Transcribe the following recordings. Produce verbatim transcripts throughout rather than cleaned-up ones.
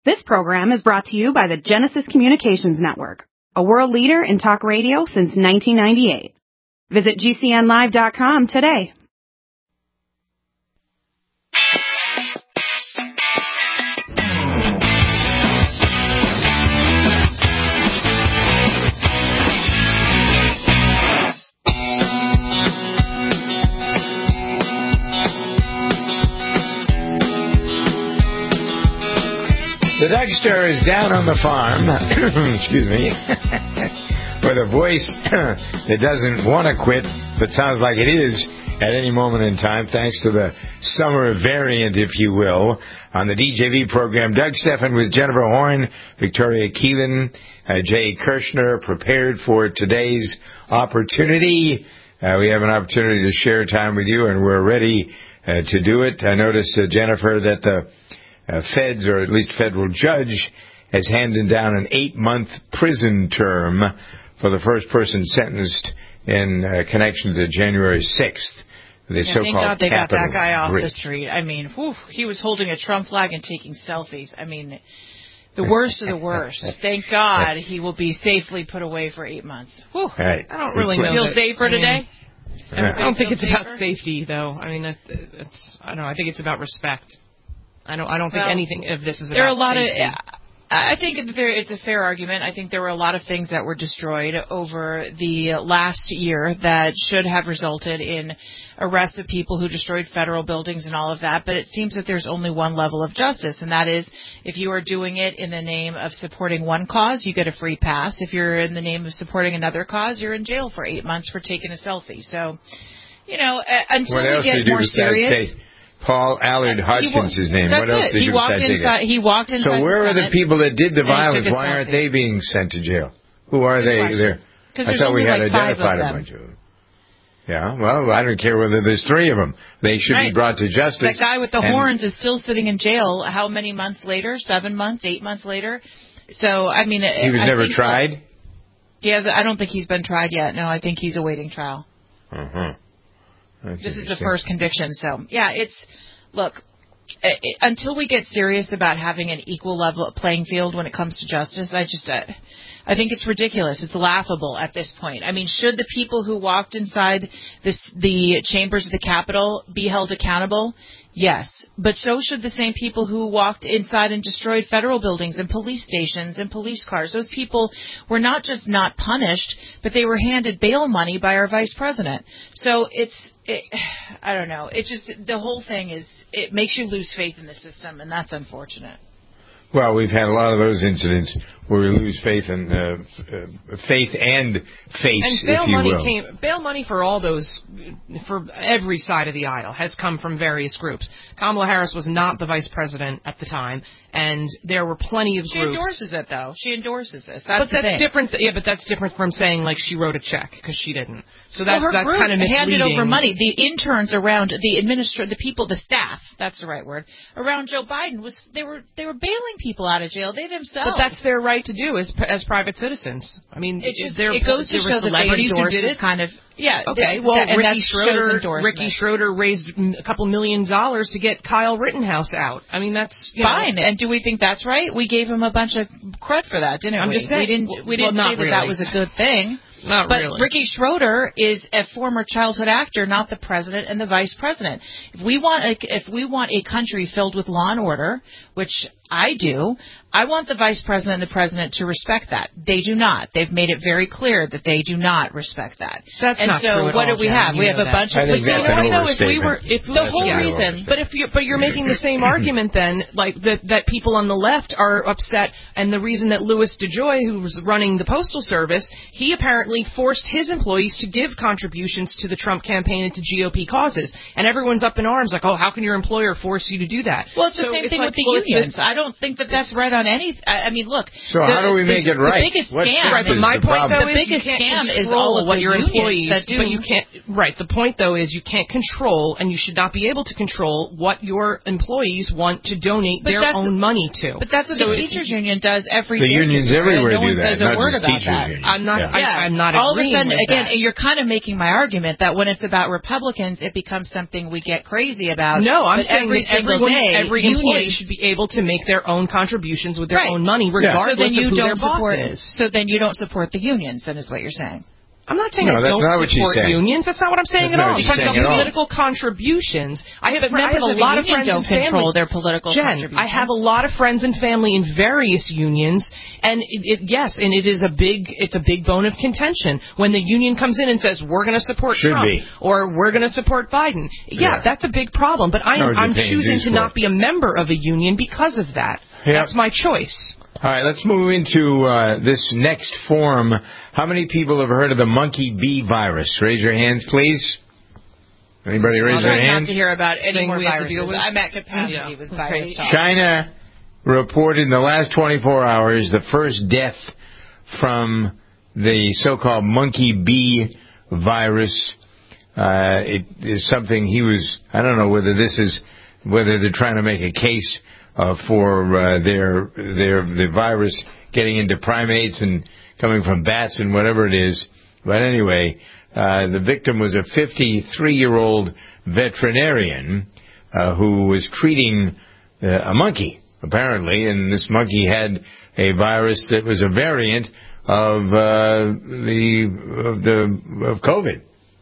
This program is brought to you by the Genesis Communications Network, a world leader in talk radio since nineteen ninety-eight. Visit G C N live dot com today. The Dougster is down on the farm, excuse me, with a voice that doesn't want to quit, but sounds like it is at any moment in time, thanks to the summer variant, if you will, on the D J V program. Doug Stephan with Jennifer Horn, Victoria Keelan, uh, Jay Kirshner, prepared for today's opportunity. Uh, we have an opportunity to share time with you, and we're ready uh, to do it. I noticed, uh, Jennifer, that the Uh, feds, or at least federal judge, has handed down an eight-month prison term for the first person sentenced in uh, connection to January sixth. The yeah, so-called thank God they got that guy off bridge. the street. I mean, whew, he was holding a Trump flag and taking selfies. I mean, the worst of the worst. Thank God he will be safely put away for eight months. Whew. Right. I don't really know. Feel that, safer I mean, today? I don't think it's safer? about safety, though. I mean, it, it's I don't know. I think it's about respect. I don't. I don't think well, anything of this is there about are a lot safety. of. I think it's a fair argument. I think there were a lot of things that were destroyed over the last year that should have resulted in arrest of people who destroyed federal buildings and all of that. But it seems that there's only one level of justice, and that is if you are doing it in the name of supporting one cause, you get a free pass. If you're in the name of supporting another cause, you're in jail for eight months for taking a selfie. So, you know, until what we get more serious. Take? Paul Allard Hodgkin's his name. That's what else it. did he you walked besides inside. take it? He walked inside. So where the are the people that did the violence? Why selfie. aren't they being sent to jail? Who are Good they? question. There. I thought we had like identified a bunch of them. Yeah, well, I don't care whether there's three of them. They should right. be brought to justice. That guy with the horns is still sitting in jail. How many months later? Seven months? Eight months later? So I mean, he was I never think tried. That, he has. I don't think he's been tried yet. No, I think he's awaiting trial. Uh huh. This is the first conviction. So yeah, it's look. Until we get serious about having an equal level playing field when it comes to justice, I just, uh, I think it's ridiculous. It's laughable at this point. I mean, should the people who walked inside this, the chambers of the Capitol be held accountable? Yes. But so should the same people who walked inside and destroyed federal buildings and police stations and police cars. Those people were not just not punished, but they were handed bail money by our vice president. So it's, it, I don't know. It just, the whole thing is, it makes you lose faith in the system, and that's unfortunate. Well, we've had a lot of those incidents where we lose faith in uh, uh, faith and face, and bail if you money will. Came, bail money for all those, for every side of the aisle, has come from various groups. Kamala Harris was not the vice president at the time, and there were plenty of she groups. She endorses it, though. She endorses this. That's but that's thing. different. Yeah, but that's different from saying like she wrote a check because she didn't. So that, well, her that's group kind of misleading. handed over money. The interns around the administrator, the people, the staff. That's the right word. Around Joe Biden was they were they were bailing people out of jail. They themselves. But that's their right to do as as private citizens. I mean, it, just, there, it goes to there show were celebrities that they who did it. Kind of, yeah. Okay. This, well, that, and Ricky that Schroeder, Ricky Schroeder raised a couple million dollars to get Kyle Rittenhouse out. I mean, that's you fine. know, and do we think that's right? We gave him a bunch of crud for that, didn't I'm we? just saying. We didn't. We didn't well, say that really. that was a good thing. Not but really. Ricky Schroeder is a former childhood actor, not the president and the vice president. If we want a, if we want a country filled with law and order, which I do, I want the vice president and the president to respect that. They do not. They've made it very clear that they do not respect that. That's and not so true at what all, do we Jen, have? We have a that. bunch of. I think that's an know, if we were, overstatement. if the whole yeah. reason, but if you but you're making the same argument then, like that that people on the left are upset, and the reason that Louis DeJoy, who was running the Postal Service, he apparently forced his employees to give contributions to the Trump campaign and to G O P causes, and everyone's up in arms like, oh, how can your employer force you to do that? Well, it's so the same it's thing like, with the well, unions. The, I don't think that that's right on any. I, I mean, look. So the, how do we the, make it right? The biggest what scam. Right, but my point problem? though the is biggest you can't scam control is all of what the your unions employees that do. But you can't. Right. The point though is you can't control, and you should not be able to control what your employees want to donate but their own money to. But that's what so the teachers union does every the day. The unions everywhere no do one that. says a not word just about teachers that. union. I'm not. Yeah. I, yeah. I'm not. All of a agreeing sudden, with again, that. you're kind of making my argument that when it's about Republicans, it becomes something we get crazy about. No, I'm but saying every that single everyone, day, every unions, employee should be able to make make their own contributions with their Right. own money, regardless so then you of who don't their boss support, is. So then you don't support the unions, then is what you're saying. I'm not saying No, I that's don't not what she's support saying. unions. That's not what I'm saying That's at not all. what I'm she's talking saying about at all. political contributions. I have, a, I have Members a of a lot of union friends don't and family. control their political Jen, contributions. I have a lot of friends and family in various unions, and it, it, yes, and it is a big, it's a big bone of contention when the union comes in and says we're going to support Should Trump be. or we're going to support Biden. Yeah, Yeah. that's a big problem. But I, No, I'm you're paying choosing dues to for not it. be a member of a union because of that. Yep. That's my choice. All right, let's move into uh, this next form. How many people have heard of the monkey bee virus? Raise your hands, please. Anybody raise I'm their trying not hands? to hear about any Thing more we have to viruses. deal with? I'm at capacity Yeah. with virus talk. China reported in the last twenty-four hours the first death from the so-called monkey bee virus. Uh, it is something he was, I don't know whether this is, whether they're trying to make a case uh, for uh, their, their, the virus getting into primates and coming from bats and whatever it is. But anyway, uh, the victim was a fifty-three-year-old veterinarian uh, who was treating uh, a monkey, apparently, and this monkey had a virus that was a variant of uh, the of the of COVID.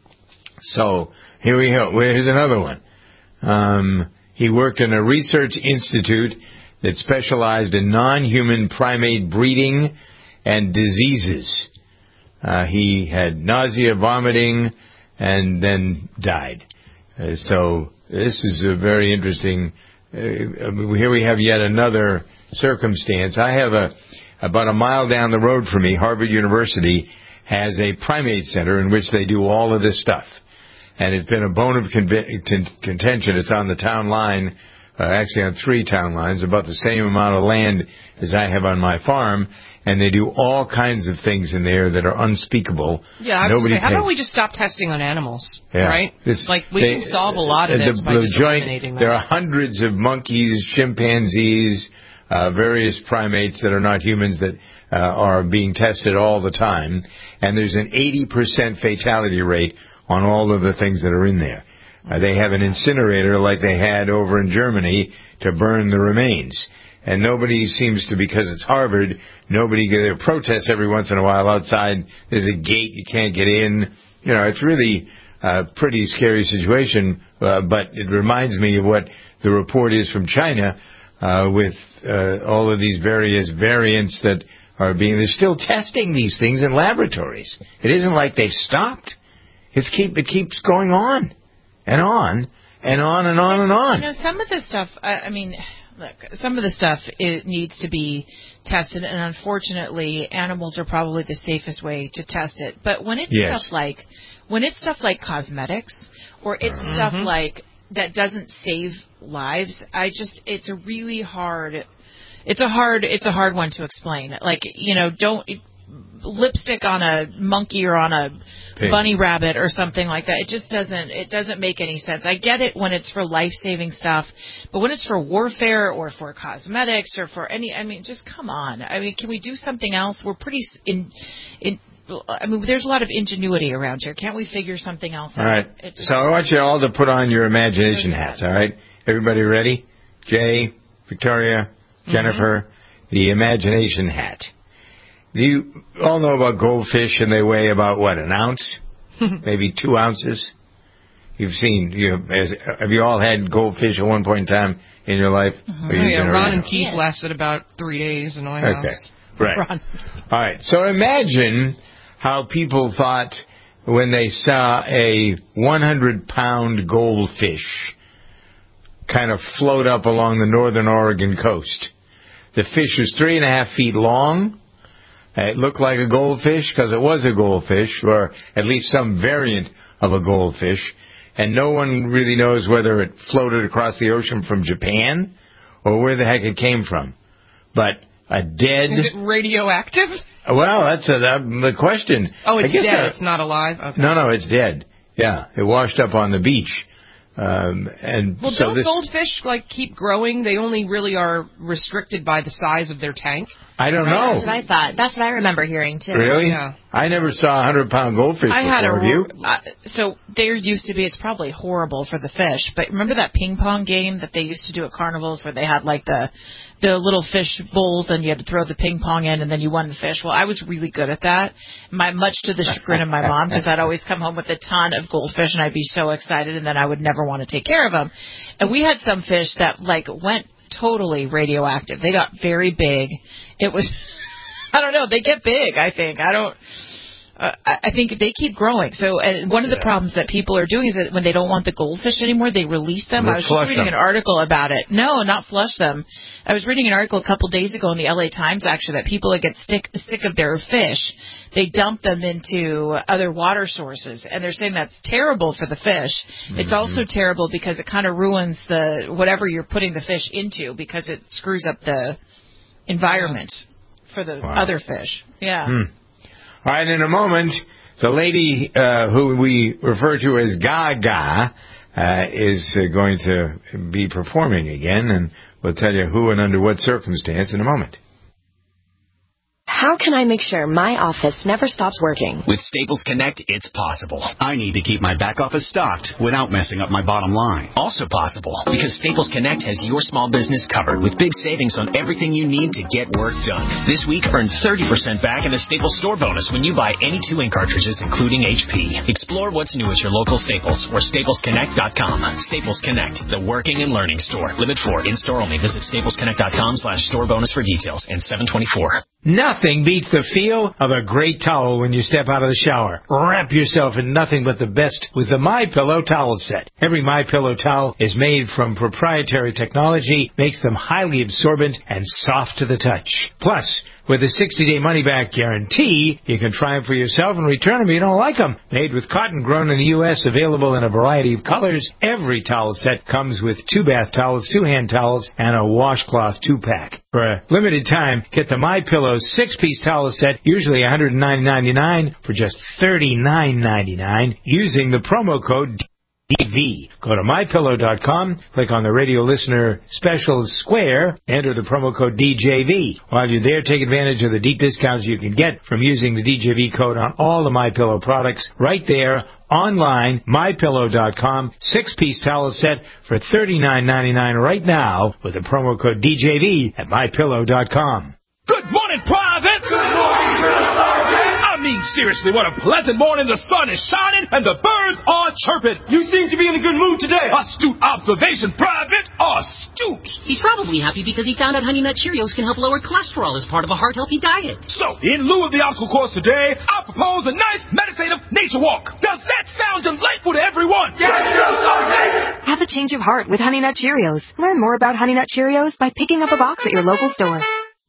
So here we go. Here's another one. Um, he worked in a research institute that specialized in non-human primate breeding and diseases. Uh, he had nausea, vomiting, and then died. Uh, so this is a very interesting. Uh, here we have yet another circumstance. I have a about a mile down the road from me, Harvard University has a primate center in which they do all of this stuff. And it's been a bone of conv- contention. It's on the town line, uh, actually on three town lines, about the same amount of land as I have on my farm. And they do all kinds of things in there that are unspeakable. Yeah, I was Nobody gonna say, how pays. about we just stop testing on animals, Yeah. right? It's- like, we they- can solve a lot of the- this by the just joint- eliminating There them. are hundreds of monkeys, chimpanzees, uh, various primates that are not humans that uh, are being tested all the time. And there's an eighty percent fatality rate on all of the things that are in there. Uh, they have an incinerator like they had over in Germany to burn the remains. And nobody seems to, because it's Harvard, nobody, there are protests every once in a while outside. There's a gate, you can't get in. You know, it's really a pretty scary situation, uh, but it reminds me of what the report is from China uh, with uh, all of these various variants that are being, they're still testing these things in laboratories. It isn't like they've stopped. It's keep, it keeps going on and on and on and on and on. You know, some of this stuff, I, I mean, look, some of the stuff, it needs to be tested, and unfortunately, animals are probably the safest way to test it. But when it's Yes. stuff like, when it's stuff like cosmetics, or it's Mm-hmm. stuff like that doesn't save lives, I just, it's a really hard, it's a hard, it's a hard one to explain. Like, you know, don't, lipstick on a monkey or on a Pig. bunny rabbit or something like that. It just doesn't, it doesn't make any sense. I get it when it's for life-saving stuff, but when it's for warfare or for cosmetics or for any, I mean, just come on. I mean, can we do something else? We're pretty in, in, I mean, there's a lot of ingenuity around here. Can't we figure something else out? All right. It just- So I want you all to put on your imagination hats, all right? Everybody ready? Jay, Victoria, Jennifer, the imagination hat. You all know about goldfish, and they weigh about, what, an ounce? Maybe two ounces? You've seen, you as, have you all had goldfish at one point in time in your life? Mm-hmm. Or Oh, you've yeah, been Ron around? and Keith Yeah. lasted about three days in my Okay. house. Right. Ron. All right. So imagine how people thought when they saw a one hundred pound goldfish kind of float up along the northern Oregon coast. The fish was three and a half feet long. It looked like a goldfish because it was a goldfish, or at least some variant of a goldfish. And no one really knows whether it floated across the ocean from Japan or where the heck it came from. But a dead... Is it radioactive? Well, that's a, that, the question. Oh, I it's guess dead. that- It's not alive? Okay. No, no, it's dead. Yeah, it washed up on the beach. Um, and Well, so don't this, goldfish, like, keep growing? They only really are restricted by the size of their tank. I don't right? know. That's what I thought. That's what I remember hearing, too. Really? Yeah. I never saw a hundred-pound goldfish I before. had a Have you? uh, so there used to be. It's probably horrible for the fish, but remember that ping pong game that they used to do at carnivals where they had like the the little fish bowls and you had to throw the ping pong in and then you won the fish. Well, I was really good at that. My much to the chagrin of my mom because I'd always come home with a ton of goldfish and I'd be so excited and then I would never want to take care of them. And we had some fish that like went totally radioactive. They got very big. It was. I don't know. They get big, I think. I don't. Uh, I think they keep growing. So, and one of the Yeah. problems that people are doing is that when they don't want the goldfish anymore, they release them. They I was flush just reading them. an article about it. No, not flush them. I was reading an article a couple days ago in the L A Times, actually, that people that get sick, sick of their fish, they dump them into other water sources, and they're saying that's terrible for the fish. Mm-hmm. It's also terrible because it kind of ruins the whatever you're putting the fish into because it screws up the environment for the Wow. other fish. Yeah. Hmm. All right, in a moment, the lady uh, who we refer to as Gaga uh, is uh, going to be performing again, and we'll tell you who and under what circumstance in a moment. How can I make sure my office never stops working? With Staples Connect, it's possible. I need to keep my back office stocked without messing up my bottom line. Also possible because Staples Connect has your small business covered with big savings on everything you need to get work done. This week, earn thirty percent back in a Staples store bonus when you buy any two ink cartridges, including H P. Explore what's new at your local Staples or staples connect dot com. Staples Connect, the working and learning store. Limit four. In-store only. Visit staples connect dot com slash store bonus for details. And seven twenty-four. Nothing beats the feel of a great towel when you step out of the shower. Wrap yourself in nothing but the best with the MyPillow towel set. Every MyPillow towel is made from proprietary technology, makes them highly absorbent and soft to the touch. Plus, with a sixty-day money-back guarantee, you can try them for yourself and return them if you don't like them. Made with cotton grown in the U S, available in a variety of colors, every towel set comes with two bath towels, two hand towels, and a washcloth two-pack. For a limited time, get the MyPillow six-piece towel set, usually one hundred nine ninety-nine, for just thirty-nine ninety-nine, using the promo code D V. Go to my pillow dot com, click on the radio listener specials square, enter the promo code D J V. While you're there, take advantage of the deep discounts you can get from using the D J V code on all the MyPillow products right there online, my pillow dot com, six-piece towel set for thirty-nine ninety-nine right now with the promo code D J V at my pillow dot com. Good morning, Private! Good morning, Sergeant! I mean, seriously, what a pleasant morning. The sun is shining and the birds are chirping. You seem to be in a good mood today. Astute observation, Private. Astute. He's probably happy because he found out Honey Nut Cheerios can help lower cholesterol as part of a heart-healthy diet. So, in lieu of the obstacle course today, I propose a nice meditative nature walk. Does that sound delightful to everyone? Yes, Sergeant! Have a change of heart with Honey Nut Cheerios. Learn more about Honey Nut Cheerios by picking up a box at your local store.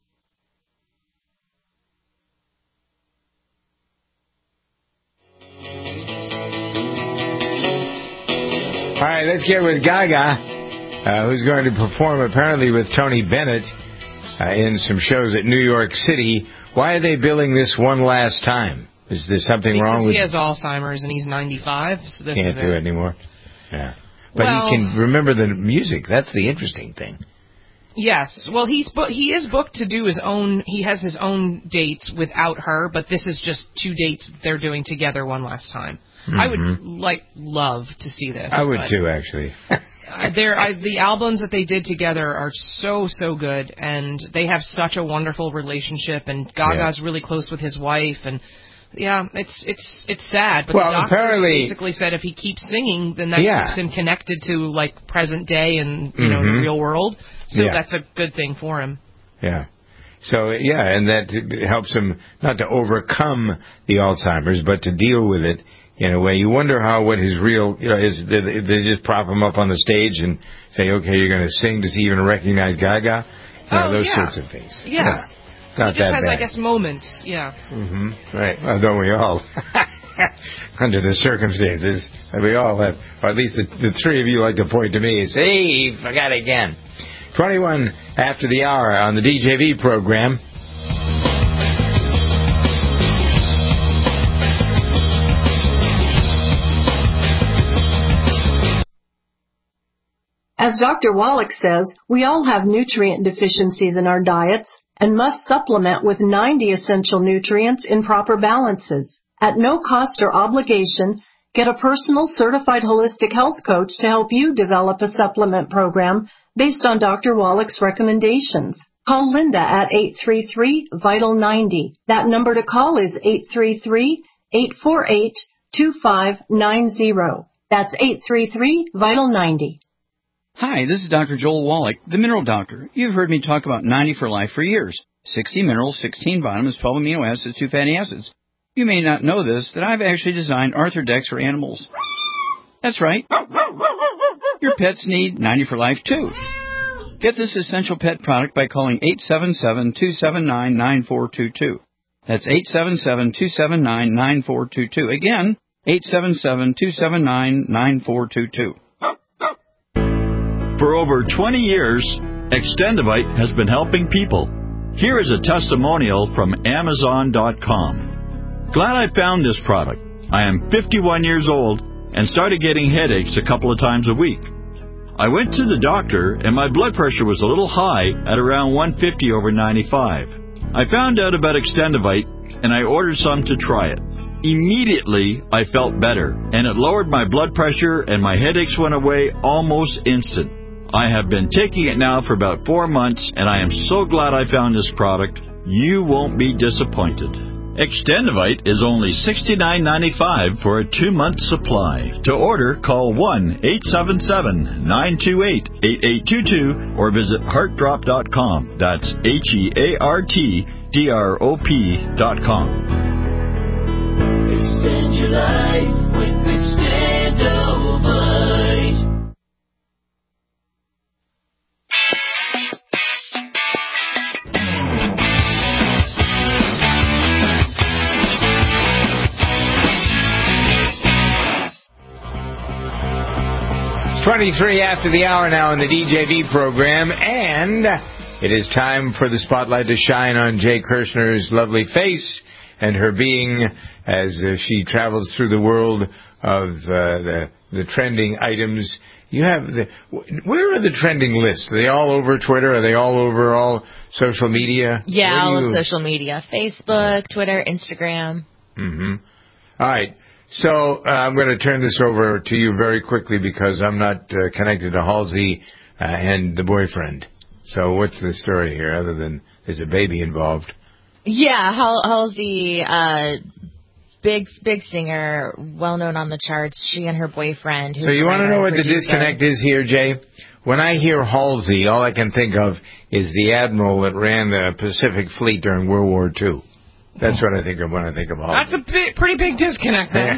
All right, let's get with Gaga, uh, who's going to perform apparently with Tony Bennett uh, in some shows at New York City. Why are they billing this one last time? Is there something because wrong with he has Alzheimer's and he's ninety-five, so this can't is do it it anymore? Yeah. But well, he can remember the music. That's the interesting thing. Yes. Well, he's bu- he is booked to do his own. He has his own dates without her, but this is just two dates they're doing together one last time. Mm-hmm. I would like love to see this. I would too, actually. They're, I, the albums that they did together are so so good, and they have such a wonderful relationship. And Gaga's yeah. really close with his wife, and yeah, it's it's it's sad. But well, the doctor apparently, basically said if he keeps singing, then that yeah. keeps him connected to like present day and you mm-hmm. know the real world. So yeah. that's a good thing for him. Yeah. So, yeah, and that helps him not to overcome the Alzheimer's, but to deal with it in a way. You wonder how, what his real, you know, is. They, they just prop him up on the stage and say, okay, you're going to sing. Does he even recognize Gaga? You know, oh, those yeah. sorts of things. Yeah. yeah. It's not he just that has, bad. I guess, moments. Yeah. Mm-hmm. Right. Well, don't we all? Under the circumstances, we all have, or at least the, the three of you like to point to me and say, hey, forgot again. twenty-one after the hour on the D J V program. As Doctor Wallach says, we all have nutrient deficiencies in our diets, and must supplement with ninety essential nutrients in proper balances. At no cost or obligation, get a personal certified holistic health coach to help you develop a supplement program based on Doctor Wallach's recommendations. Call Linda at eight three three, vital ninety. That number to call is eight three three, eight four eight, two five nine zero. That's eight three three, vital ninety. Hi, this is Doctor Joel Wallach, the Mineral Doctor. You've heard me talk about ninety for Life for years. sixty minerals, sixteen vitamins, twelve amino acids, two fatty acids. You may not know this, that I've actually designed Arthrodex for animals. That's right. Your pets need ninety for Life, too. Get this essential pet product by calling eight seven seven, two seven nine, nine four two two. That's eight seven seven, two seven nine, nine four two two. Again, eight seven seven, two seven nine, nine four two two. For over twenty years, Extendivite has been helping people. Here is a testimonial from Amazon dot com. Glad I found this product. I am fifty-one years old and started getting headaches a couple of times a week. I went to the doctor and my blood pressure was a little high at around one fifty over ninety-five. I found out about Extendivite and I ordered some to try it. Immediately, I felt better and it lowered my blood pressure and my headaches went away almost instant. I have been taking it now for about four months, and I am so glad I found this product. You won't be disappointed. Extendivite is only sixty-nine ninety-five for a two-month supply. To order, call one eight seven seven, nine two eight, eight eight two two or visit heart drop dot com. That's H E A R T D R O P dot com. Extend your life with Extendivite. twenty-three after the hour now in the D J V program, and it is time for the spotlight to shine on Jay Kirshner's lovely face and her being as uh, she travels through the world of uh, the, the trending items. You have the, where are the trending lists? Are they all over Twitter? Are they all over all social media? Yeah, all you... of social media. Facebook, Twitter, Instagram. Mm-hmm. All right. So uh, I'm going to turn this over to you very quickly because I'm not uh, connected to Halsey uh, and the boyfriend. So what's the story here other than there's a baby involved? Yeah, Hal- Halsey, uh, big big singer, well known on the charts. She and her boyfriend. So you want to know what the disconnect is here, Jay? When I hear Halsey, all I can think of is the admiral that ran the Pacific Fleet during World War Two. That's what I think of when I think of Halsey. That's a big, pretty big disconnect, then.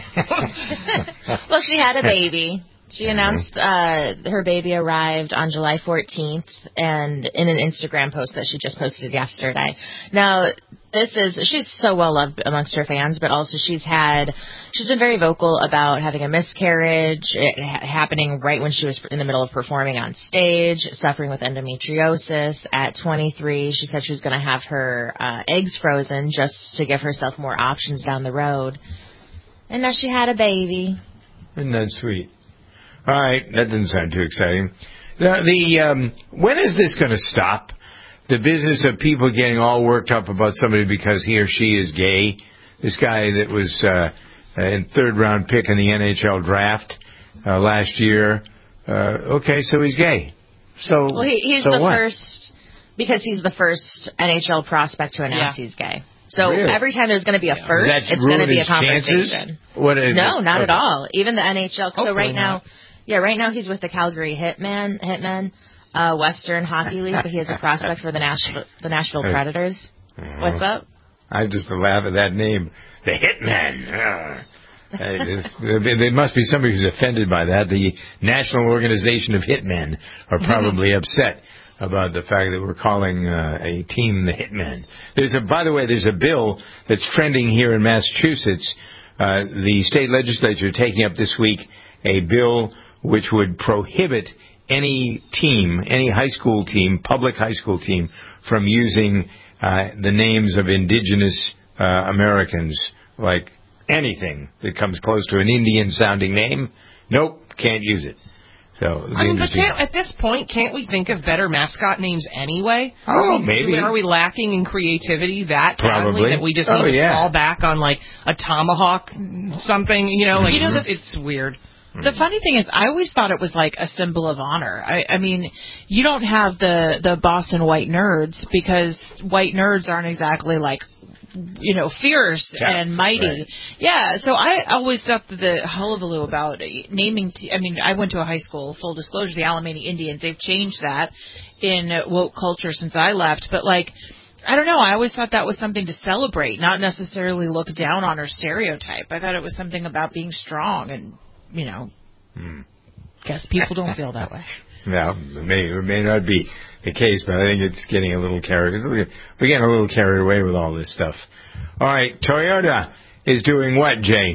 Well, she had a baby. She announced uh, her baby arrived on July fourteenth, and in an Instagram post that she just posted yesterday. Now, this is she's so well loved amongst her fans, but also she's had she's been very vocal about having a miscarriage, it ha- happening right when she was in the middle of performing on stage, suffering with endometriosis. At twenty-three, she said she was going to have her uh, eggs frozen just to give herself more options down the road, and now she had a baby. Isn't that sweet? All right, that doesn't sound too exciting. The, the um, when is this going to stop? The business of people getting all worked up about somebody because he or she is gay. This guy that was uh, in third round pick in the N H L draft uh, last year. Uh, okay, so he's gay. So well, he, he's so the what? first because he's the first N H L prospect to announce yeah. he's gay. So really? every time there's going to be a first, it's going to be a conversation. What is no, it? not okay. at all. Even the N H L. So Hopefully right now, not. yeah, right now he's with the Calgary Hitmen, Hitmen, uh, Western Hockey League, but he is a prospect for the Nashville, the Nashville Predators. What's up? I just laugh at that name, the Hitmen. There must be somebody who's offended by that. The National Organization of Hitmen are probably upset about the fact that we're calling uh, a team the Hitmen. There's a, by the way, there's a bill that's trending here in Massachusetts. Uh, the state legislature taking up this week a bill which would prohibit any team, any high school team, public high school team, from using uh, the names of indigenous uh, Americans, like anything that comes close to an Indian-sounding name. Nope, can't use it. So I mean, but can't, at this point, can't we think of better mascot names anyway? Oh, are we, maybe. Are we lacking in creativity that Probably. badly that we just Oh, need to yeah. fall back on like a tomahawk something? You know, like You know, it's, the- it's weird. The funny thing is, I always thought it was like a symbol of honor. I, I mean, you don't have the the Boston white nerds because white nerds aren't exactly like, you know, fierce Yeah, and mighty. right. Yeah, so I always thought that the hullabaloo about naming. T- I mean, I went to a high school. Full disclosure, the Alamany Indians. They've changed that in woke culture since I left, but like. I don't know. I always thought that was something to celebrate, not necessarily look down on or stereotype. I thought it was something about being strong and, you know, Hmm. guess people don't feel that way. No, it may, it may not be the case, but I think it's getting a little carried. We're getting a little carried away with all this stuff. All right, Toyota is doing what, Jay?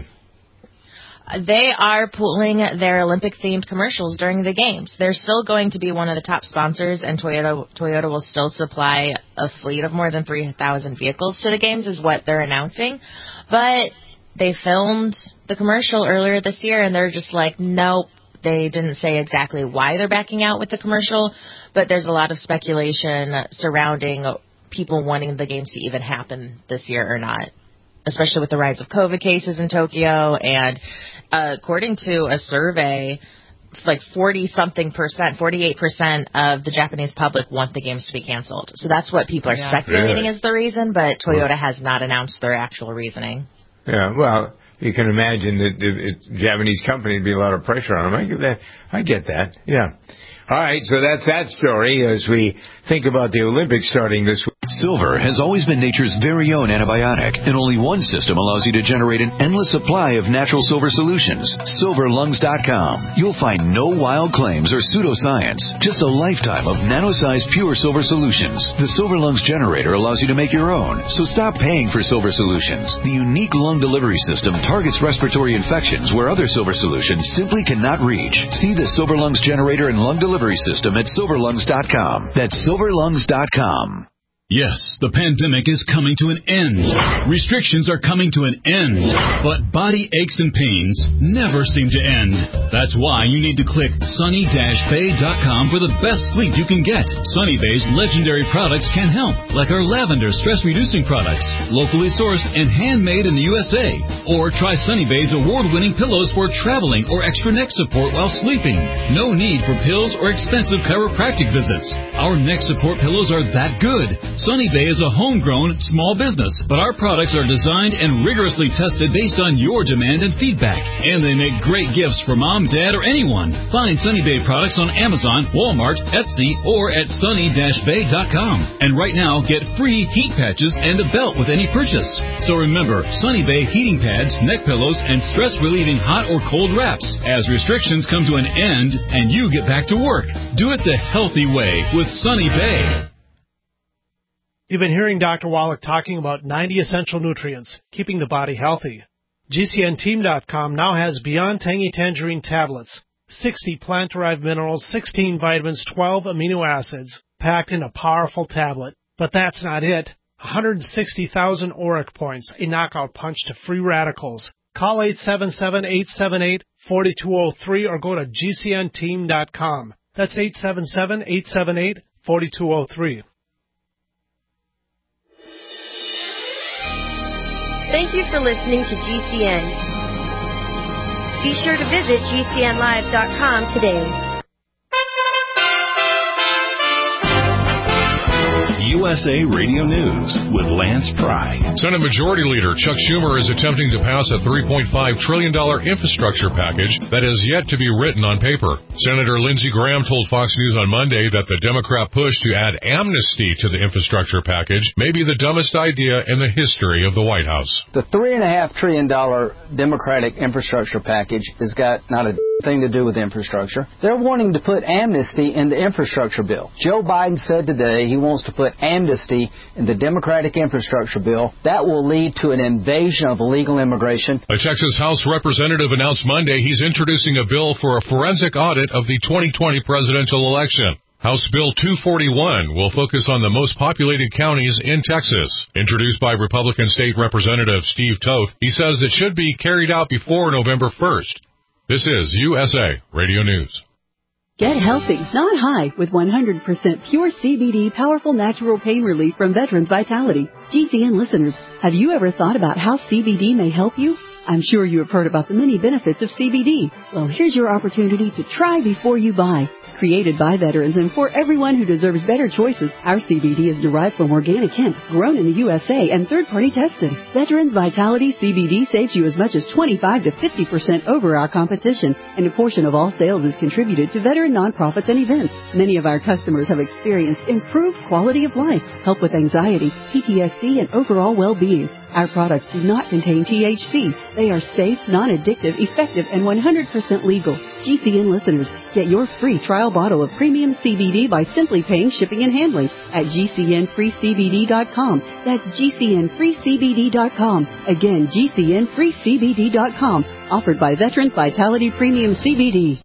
They are pulling their Olympic-themed commercials during the games. They're still going to be one of the top sponsors, and Toyota Toyota will still supply a fleet of more than three thousand vehicles to the games, is what they're announcing. But they filmed the commercial earlier this year, and they're just like, nope. They didn't say exactly why they're backing out with the commercial, but there's a lot of speculation surrounding people wanting the games to even happen this year or not, especially with the rise of COVID cases in Tokyo. And uh, according to a survey, like forty-something percent, forty-eight percent of the Japanese public want the games to be canceled. So that's what people are Yeah. speculating Really? is the reason, but Toyota has not announced their actual reasoning. Yeah, well, you can imagine that if it's a Japanese company, there'd be a lot of pressure on them. I get that. I get that. Yeah. All right, so that's that story as we think about the Olympics starting this week. Silver has always been nature's very own antibiotic, and only one system allows you to generate an endless supply of natural silver solutions. silver lungs dot com. You'll find no wild claims or pseudoscience, just a lifetime of nano-sized pure silver solutions. The Silver Lungs generator allows you to make your own, so stop paying for silver solutions. The unique lung delivery system targets respiratory infections where other silver solutions simply cannot reach. See the Silver Lungs generator and lung delivery system at silver lungs dot com. That's silver lungs dot com. Yes, the pandemic is coming to an end. Restrictions are coming to an end. But body aches and pains never seem to end. That's why you need to click sunny dash bay dot com for the best sleep you can get. Sunny Bay's legendary products can help, like our lavender stress-reducing products, locally sourced and handmade in the U S A. Or try Sunny Bay's award-winning pillows for traveling or extra neck support while sleeping. No need for pills or expensive chiropractic visits. Our neck support pillows are that good. Sunny Bay is a homegrown small business, but our products are designed and rigorously tested based on your demand and feedback. And they make great gifts for mom, dad, or anyone. Find Sunny Bay products on Amazon, Walmart, Etsy, or at sunny dash bay dot com. And right now, get free heat patches and a belt with any purchase. So remember, Sunny Bay heating pads, neck pillows, and stress-relieving hot or cold wraps as restrictions come to an end and you get back to work. Do it the healthy way with Sunny Bay. You've been hearing Doctor Wallach talking about ninety essential nutrients, keeping the body healthy. G C N team dot com now has Beyond Tangy Tangerine tablets, sixty plant-derived minerals, sixteen vitamins, twelve amino acids, packed in a powerful tablet. But that's not it. one hundred sixty thousand auric points, a knockout punch to free radicals. Call eight seven seven, eight seven eight, four two zero three or go to G C N team dot com. That's eight seven seven, eight seven eight, four two zero three. Thank you for listening to G C N. Be sure to visit G C N live dot com today. U S A Radio News with Lance Pry. Senate Majority Leader Chuck Schumer is attempting to pass a three point five trillion dollars infrastructure package that has yet to be written on paper. Senator Lindsey Graham told Fox News on Monday that the Democrat push to add amnesty to the infrastructure package may be the dumbest idea in the history of the White House. The three point five trillion dollars Democratic infrastructure package has got not a thing to do with infrastructure. They're wanting to put amnesty in the infrastructure bill. Joe Biden said today he wants to put amnesty in the Democratic infrastructure bill. That will lead to an invasion of illegal immigration. A Texas House representative announced Monday he's introducing a bill for a forensic audit of the twenty twenty presidential election. House Bill two forty-one will focus on the most populated counties in Texas. Introduced by Republican State Representative Steve Toth, he says it should be carried out before November first. This is U S A Radio News. Get healthy, not high, with one hundred percent pure C B D powerful natural pain relief from Veterans Vitality. G C N listeners, have you ever thought about how C B D may help you? I'm sure you have heard about the many benefits of C B D. Well, here's your opportunity to try before you buy. Created by veterans and for everyone who deserves better choices, our C B D is derived from organic hemp, grown in the U S A and third-party tested. Veterans Vitality C B D saves you as much as twenty-five to fifty percent over our competition, and a portion of all sales is contributed to veteran nonprofits and events. Many of our customers have experienced improved quality of life, help with anxiety, P T S D, and overall well-being. Our products do not contain T H C. They are safe, non-addictive, effective, and one hundred percent legal. G C N listeners, get your free trial bottle of premium C B D by simply paying shipping and handling at G C N free C B D dot com. That's G C N free C B D dot com. Again, G C N free C B D dot com. Offered by Veterans Vitality Premium C B D.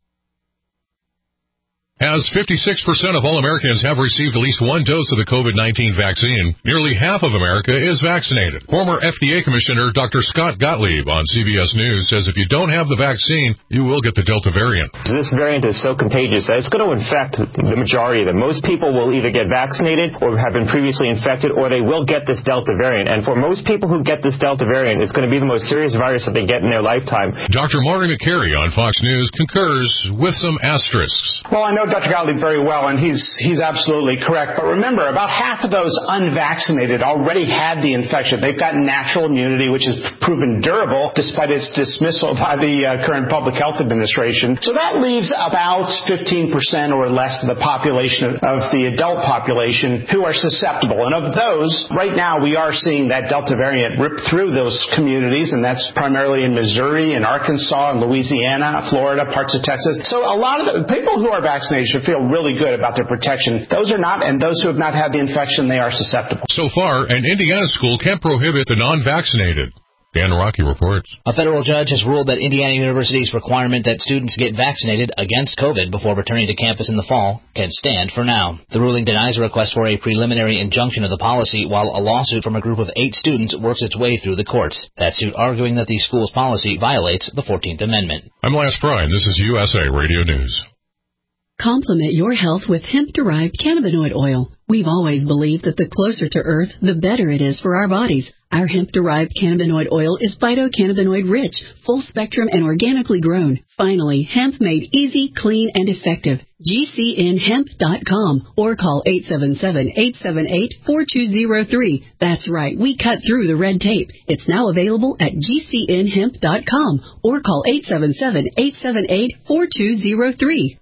As fifty-six percent of all Americans have received at least one dose of the COVID nineteen vaccine, nearly half of America is vaccinated. Former F D A Commissioner Doctor Scott Gottlieb on C B S News says if you don't have the vaccine, you will get the Delta variant. This variant is so contagious that it's going to infect the majority of them. Most people will either get vaccinated or have been previously infected, or they will get this Delta variant. And for most people who get this Delta variant, it's going to be the most serious virus that they get in their lifetime. Doctor Maury McCary on Fox News concurs with some asterisks. Well, I know Doctor Gottlieb very well, and he's he's absolutely correct. But remember, about half of those unvaccinated already had the infection. They've got natural immunity, which has proven durable despite its dismissal by the uh, current Public Health Administration. So that leaves about fifteen percent or less of the population of, of the adult population who are susceptible. And of those, right now we are seeing that Delta variant rip through those communities, and that's primarily in Missouri and Arkansas and Louisiana, Florida, parts of Texas. So a lot of the people who are vaccinated should feel really good about their protection. Those are not, and those who have not had the infection, they are susceptible. So far, an Indiana school can't prohibit the non-vaccinated. Dan Rocky reports. A federal judge has ruled that Indiana University's requirement that students get vaccinated against COVID before returning to campus in the fall can stand for now. The ruling denies a request for a preliminary injunction of the policy, while a lawsuit from a group of eight students works its way through the courts. That suit arguing that the school's policy violates the fourteenth Amendment. I'm Lance Bryan. This is U S A Radio News. Complement your health with hemp-derived cannabinoid oil. We've always believed that the closer to Earth, the better it is for our bodies. Our hemp-derived cannabinoid oil is phytocannabinoid-rich, full-spectrum, and organically grown. Finally, hemp made easy, clean, and effective. G C N hemp dot com or call eight seven seven, eight seven eight, four two zero three. That's right, we cut through the red tape. It's now available at G C N hemp dot com or call eight seven seven, eight seven eight, four two zero three.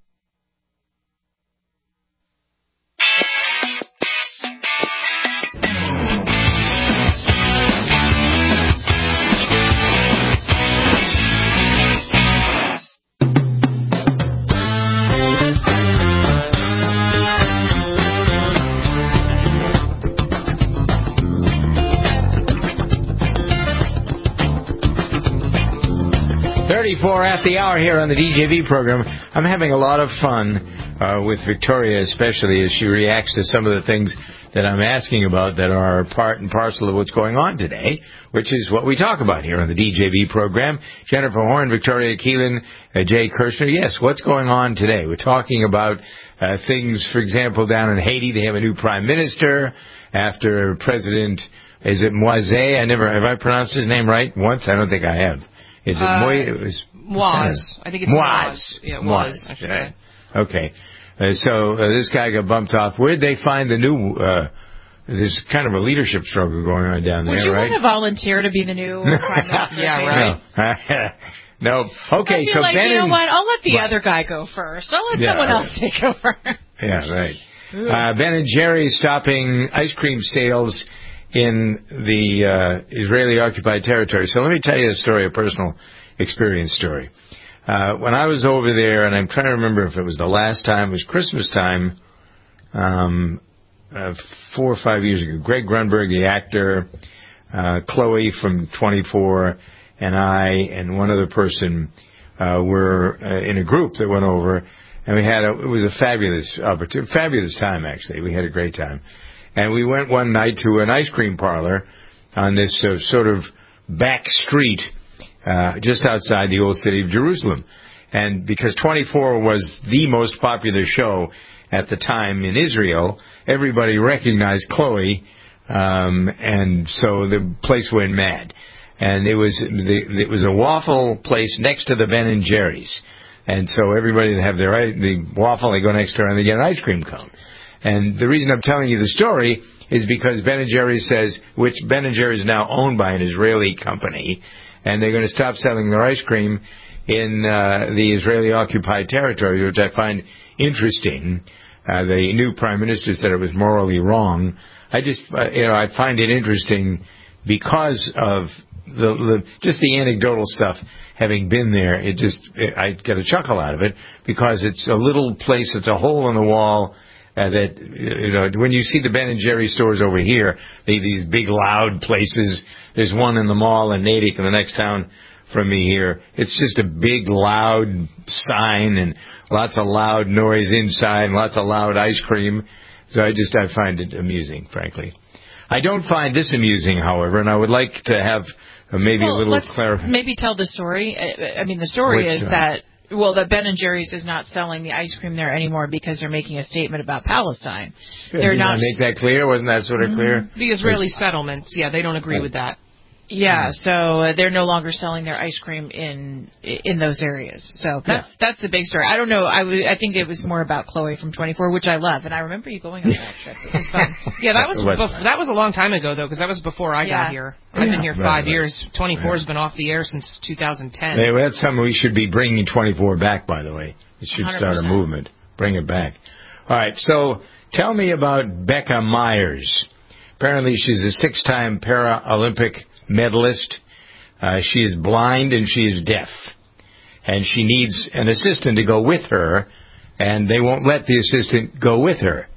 thirty-four at the hour here on the D J V program. I'm having a lot of fun uh, with Victoria, especially as she reacts to some of the things that I'm asking about that are part and parcel of what's going on today, which is what we talk about here on the D J V program. Jennifer Horn, Victoria Keelan, uh, Jay Kirshner. Yes, what's going on today? We're talking about uh, things, for example, down in Haiti. They have a new prime minister after President, is it Moise? I never, have I pronounced his name right once? I don't think I have. Is it uh, Moise? It was was. I think it's was. Yeah, was. I should right. say. Okay. Uh, so uh, this guy got bumped off. Where'd they find the new? Uh, there's kind of a leadership struggle going on down there, right? Would you right? want to volunteer to be the new prime minister? Yeah, right. No. no. Okay. I'd be so like, Ben you know and, what? I'll let the what? other guy go first. I'll let yeah, someone right. else take over. Yeah, right. Uh, Ben and Jerry stopping ice cream sales in the uh, Israeli-occupied territory. So let me tell you a story, a personal experience story. Uh, when I was over there, and I'm trying to remember if it was the last time, it was Christmas time, um, uh, four or five years ago. Greg Grunberg, the actor, uh, Chloe from twenty-four, and I and one other person uh, were uh, in a group that went over, and we had a, it was a fabulous opportunity, fabulous time actually. We had a great time, and we went one night to an ice cream parlor on this uh, sort of back street. Uh, just outside the old city of Jerusalem. And because twenty-four was the most popular show at the time in Israel, everybody recognized Chloe, um, and so the place went mad. And it was the, it was a waffle place next to the Ben and Jerry's. And so everybody that have their the waffle, they go next to her and they get an ice cream cone. And the reason I'm telling you the story is because Ben and Jerry's says, which Ben and Jerry's is now owned by an Israeli company, and they're going to stop selling their ice cream in uh, the Israeli-occupied territory, which I find interesting. Uh, the new prime minister said it was morally wrong. I just, uh, you know, I find it interesting because of the, the just the anecdotal stuff. Having been there, it just it, I get a chuckle out of it because it's a little place. It's a hole in the wall. Uh, that, you know, when you see the Ben and Jerry stores over here, they, these big loud places. There's one in the mall in Natick in the next town from me here. It's just a big loud sign and lots of loud noise inside and lots of loud ice cream. So I just, I find it amusing, frankly. I don't find this amusing, however, and I would like to have uh, maybe well, a little let's clarification. Maybe tell the story. I, I mean, the story Which, is uh, that, well, that Ben and Jerry's is not selling the ice cream there anymore because they're making a statement about Palestine. Did They're I not make that clear? Wasn't that sort of clear? The Israeli settlements, yeah, they don't agree with that. Yeah, so uh, they're no longer selling their ice cream in in those areas. So that's yeah. that's the big story. I don't know. I, w- I think it was more about Chloe from twenty-four, which I love, and I remember you going on that trip. It was fun. Yeah, that was bef- that was a long time ago though, because that was before I yeah. got here. I've been here right, five right. years. twenty-four has been off the air since two thousand ten. Hey, well, that's something we should be bringing twenty-four back. By the way, it should one hundred percent start a movement. Bring it back. All right. So tell me about Becca Myers. Apparently, she's a six-time Paralympic medalist. Uh, she is blind and she is deaf. And she needs an assistant to go with her, and they won't let the assistant go with her.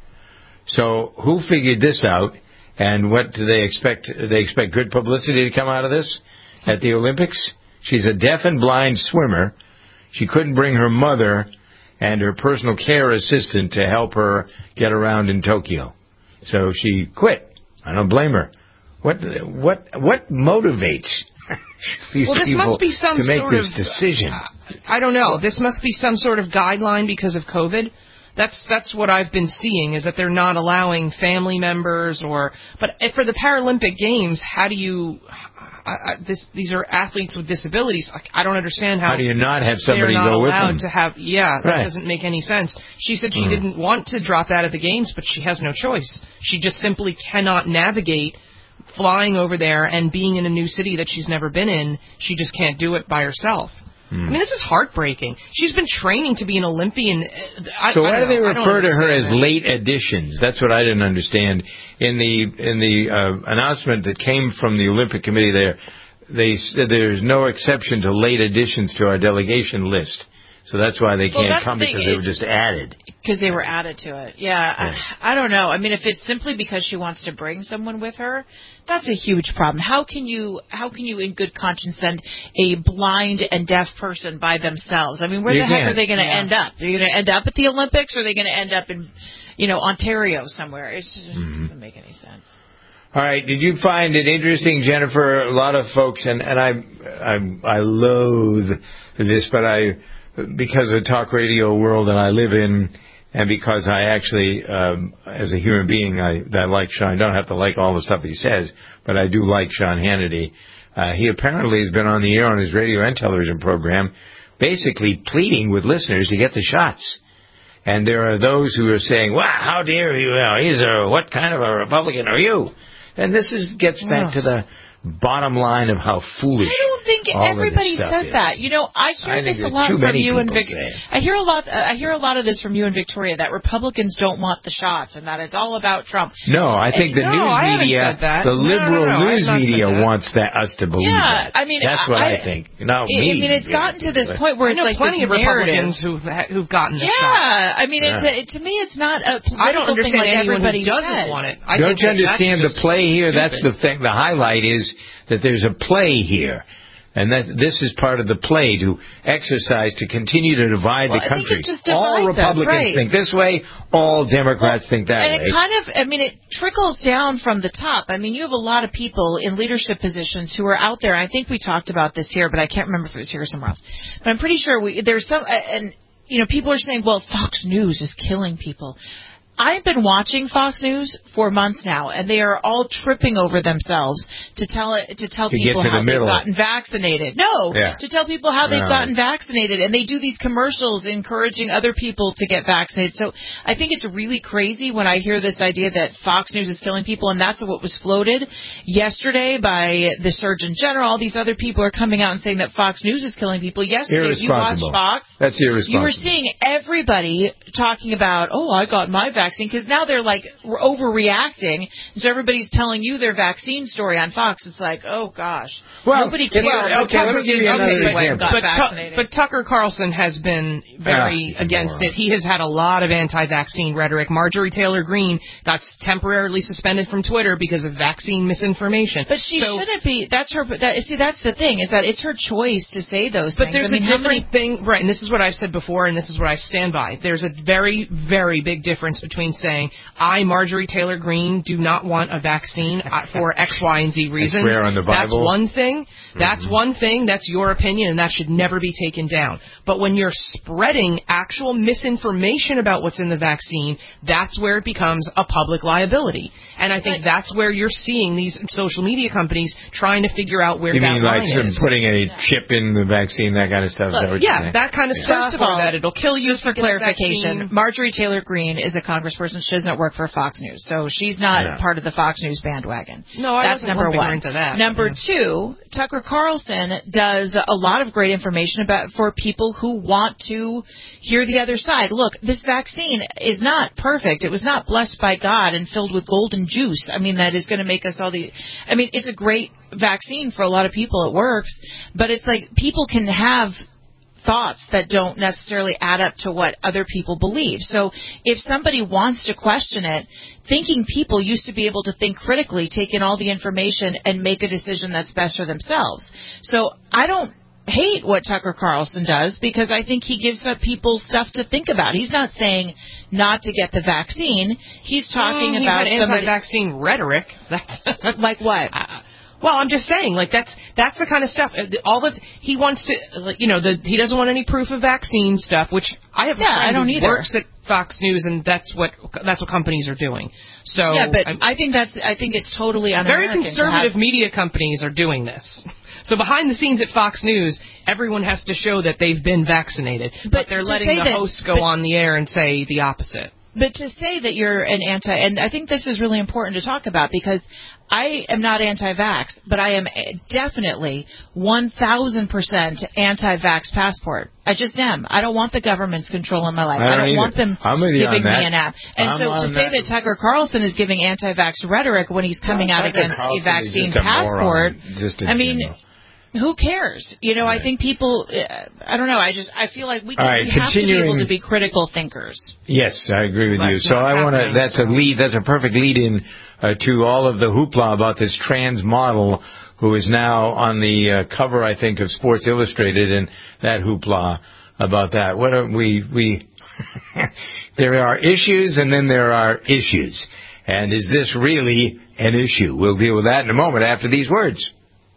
So who figured this out, and what do they expect? Do they expect good publicity to come out of this at the Olympics? She's a deaf and blind swimmer. She couldn't bring her mother and her personal care assistant to help her get around in Tokyo. So she quit. I don't blame her. What what what motivates these well, this people must be some to make sort this of, decision? Uh, I don't know. This must be some sort of guideline because of COVID. That's that's what I've been seeing, is that they're not allowing family members or. But for the Paralympic Games, how do you? I, I, this, these are athletes with disabilities. I, I don't understand how. How do you not have somebody they're not go with allowed them? to have. Yeah, that Right. doesn't make any sense. She said she Mm. didn't want to drop out of the games, but she has no choice. She just simply cannot navigate flying over there and being in a new city that she's never been in. She just can't do it by herself. Mm. I mean, this is heartbreaking. She's been training to be an Olympian. I, So I why don't do they know. I don't refer to her as understand that. late additions? That's what I didn't understand. In the in the uh, announcement that came from the Olympic Committee there, they said there's no exception to late additions to our delegation list. So that's why they Well, can't that's come the thing because they is- were just added. Because they were added to it. Yeah, Yeah. I, I don't know. I mean, if it's simply because she wants to bring someone with her, that's a huge problem. How can you, how can you in good conscience send a blind and deaf person by themselves? I mean, where You the heck can't. are they going to Yeah. end up? Are you going to end up at the Olympics, or are they going to end up in, you know, Ontario somewhere? It just Mm-hmm. doesn't make any sense. All right. Did you find it interesting, Jennifer? A lot of folks, and, and I, I, I loathe this, but I, because of the talk radio world that I live in, and because I actually, um, as a human being, I, I like Sean. I don't have to like all the stuff he says, but I do like Sean Hannity. Uh, he apparently has been on the air on his radio and television program, basically pleading with listeners to get the shots. And there are those who are saying, "Wow, how dare you? Well, he's a what kind of a Republican are you?" And this is gets back to the bottom line of how foolish. I don't think all of everybody this stuff says is. that. You know, I hear I this think a that lot too from many you and people Vic. say it. I hear a lot. Uh, I hear a lot of this from you and Victoria, that Republicans don't want the shots and that it's all about Trump. No, I think the No, news I haven't media, said that. the No, no, liberal no, no, I have news not said media that. wants that us to believe Yeah, that. I mean, that's what I, I- think. Not I me. mean, it's gotten to this point where I it's know like plenty this of narrative. Republicans who've who've gotten this Yeah, shot. I mean, it's Yeah. a, to me, it's not a political I don't understand thing like anyone who everybody doesn't says. want it. I Don't think you that that's understand the just play here? That's the stupid. thing. The highlight is that there's a play here. And that this is part of the play to exercise, to continue to divide well, the country. I think it just all divides Republicans us, right. think this way, all Democrats well, think that and way. And it kind of, I mean, it trickles down from the top. I mean, you have a lot of people in leadership positions who are out there. I think we talked about this here, but I can't remember if it was here or somewhere else. But I'm pretty sure we, there's some, and, you know, people are saying, well, Fox News is killing people. I've been watching Fox News for months now, and they are all tripping over themselves to tell it to tell to people to how the they've middle. gotten vaccinated. No, yeah. to tell people how they've no. gotten vaccinated, and they do these commercials encouraging other people to get vaccinated. So I think it's really crazy when I hear this idea that Fox News is killing people, and that's what was floated yesterday by the Surgeon General. All these other people are coming out and saying that Fox News is killing people. Yesterday, if you watched Fox, that's irresponsible. You were seeing everybody talking about, oh, I got my vaccine, because now they're like overreacting, so everybody's telling you their vaccine story on Fox. It's like, oh gosh, well, nobody cares. Well, okay, let me give you another okay, example. But, but, but Tucker Carlson has been very ah, against it. He has had a lot of anti-vaccine rhetoric. Marjorie Taylor Greene got temporarily suspended from Twitter because of vaccine misinformation. But she so, shouldn't be. That's her. That, see, that's the thing, is that it's her choice to say those but things. But there's I mean, a different many... thing, right? And this is what I've said before, and this is what I stand by. There's a very, very big difference between saying, I, Marjorie Taylor Greene, do not want a vaccine for X, Y, and Z reasons. I swear on the Bible. That's one thing. That's mm-hmm. one thing. That's your opinion, and that should never be taken down. But when you're spreading actual misinformation about what's in the vaccine, that's where it becomes a public liability. And I think that's where you're seeing these social media companies trying to figure out where you that mean line like some is. putting a chip in the vaccine, that kind of stuff? Look, is that what yeah, you're that kind of yeah. stuff. First of all, that it'll kill you. Just for clarification, Marjorie Taylor Greene is a congressperson. She doesn't work for Fox News, so she's not yeah. part of the Fox News bandwagon. No, I That's wasn't number lumping one. her into that. Number yeah. two, Tucker Carlson does a lot of great information about for people who want to hear the other side. Look, this vaccine is not perfect. It was not blessed by God and filled with golden juice. I mean, that is going to make us all the. I mean, it's a great vaccine for a lot of people. It works, but it's like people can have thoughts that don't necessarily add up to what other people believe. So if somebody wants to question it, thinking people used to be able to think critically, take in all the information, and make a decision that's best for themselves. So I don't hate what Tucker Carlson does, because I think he gives up people stuff to think about. He's not saying not to get the vaccine. He's talking mm, about he's some anti-vaccine rhetoric. That's, that's like what? Uh, Well, I'm just saying, like that's that's the kind of stuff. All that he wants to, you know, the he doesn't want any proof of vaccine stuff, which I have. Yeah, a friend I don't who either. Works at Fox News, and that's what that's what companies are doing. So yeah, but I'm, I think that's I think it's totally un-American. Very conservative have... media companies are doing this. So behind the scenes at Fox News, everyone has to show that they've been vaccinated, but, but they're letting the that, hosts go but, on the air and say the opposite. But to say that you're an anti, and I think this is really important to talk about, because I am not anti-vax, but I am definitely one thousand percent anti-vax passport. I just am. I don't want the government's controlling my life. I don't, I don't either. want them I'm with you giving on that. me an app. And I'm so to say that. that Tucker Carlson is giving anti-vax rhetoric when he's coming no, out Tucker against Carlson a vaccine is just a passport, moron, just I mean... general. Who cares? You know, right. I think people, uh, I don't know, I just, I feel like we, can, right, we have to be able to be critical thinkers. Yes, I agree with That's you. So I want to, that's so. a lead, that's a perfect lead in uh, to all of the hoopla about this trans model who is now on the uh, cover, I think, of Sports Illustrated, and that hoopla about that. What are we, we, there are issues and then there are issues. And is this really an issue? We'll deal with that in a moment after these words.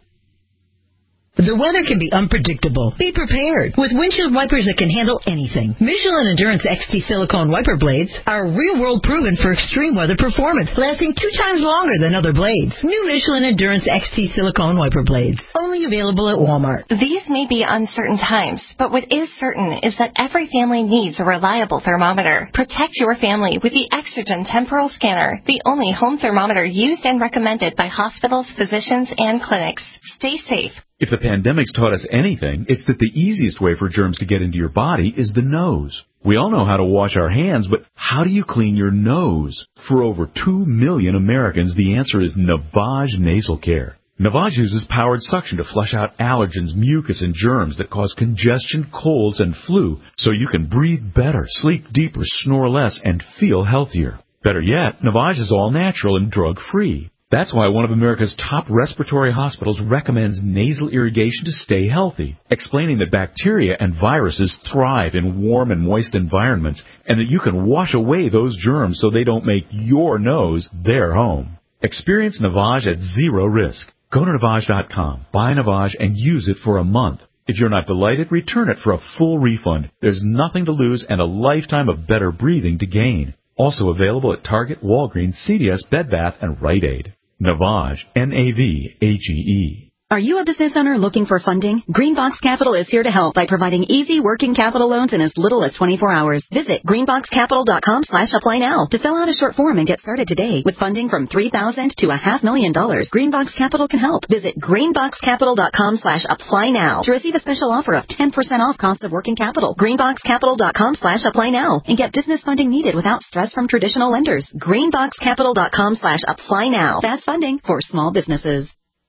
The weather can be unpredictable. Be prepared with windshield wipers that can handle anything. Michelin Endurance X T silicone wiper blades are real-world proven for extreme weather performance, lasting two times longer than other blades. New Michelin Endurance X T silicone wiper blades, only available at Walmart. These may be uncertain times, but what is certain is that every family needs a reliable thermometer. Protect your family with the Exergen Temporal Scanner, the only home thermometer used and recommended by hospitals, physicians, and clinics. Stay safe. If the pandemic's taught us anything, it's that the easiest way for germs to get into your body is the nose. We all know how to wash our hands, but how do you clean your nose? For over two million Americans, the answer is Navage Nasal Care. Navage uses powered suction to flush out allergens, mucus, and germs that cause congestion, colds, and flu, so you can breathe better, sleep deeper, snore less, and feel healthier. Better yet, Navage is all natural and drug-free. That's why one of America's top respiratory hospitals recommends nasal irrigation to stay healthy, explaining that bacteria and viruses thrive in warm and moist environments and that you can wash away those germs so they don't make your nose their home. Experience Navage at zero risk. Go to Navage dot com, buy Navage, and use it for a month. If you're not delighted, return it for a full refund. There's nothing to lose and a lifetime of better breathing to gain. Also available at Target, Walgreens, C V S, Bed Bath, and Rite Aid. Navage, N A V A G E. Are you a business owner looking for funding? Greenbox Capital is here to help by providing easy working capital loans in as little as twenty-four hours. Visit greenbox capital dot com slash apply now to fill out a short form and get started today. With funding from three thousand dollars to a half million dollars, Greenbox Capital can help. Visit greenbox capital dot com slash apply now to receive a special offer of ten percent off cost of working capital. greenbox capital dot com slash apply now and get business funding needed without stress from traditional lenders. greenbox capital dot com slash apply now. Fast funding for small businesses.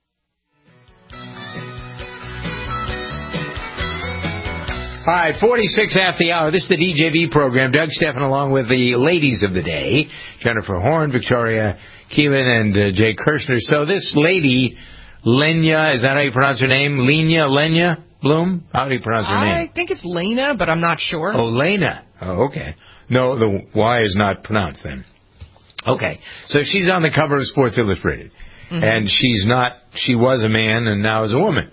All right, forty-six after the hour. This is the D J V program. Doug Stephan along with the ladies of the day, Jennifer Horn, Victoria Keelan, and uh, Jay Kirshner. So this lady, Lenya, is that how you pronounce her name? Lenya, Lenya Bloom? How do you pronounce her name? I think it's Lena, but I'm not sure. Oh, Lena. Oh, okay. No, the Y is not pronounced then. Okay. So she's on the cover of Sports Illustrated. Mm-hmm. And she's not, she was a man and now is a woman.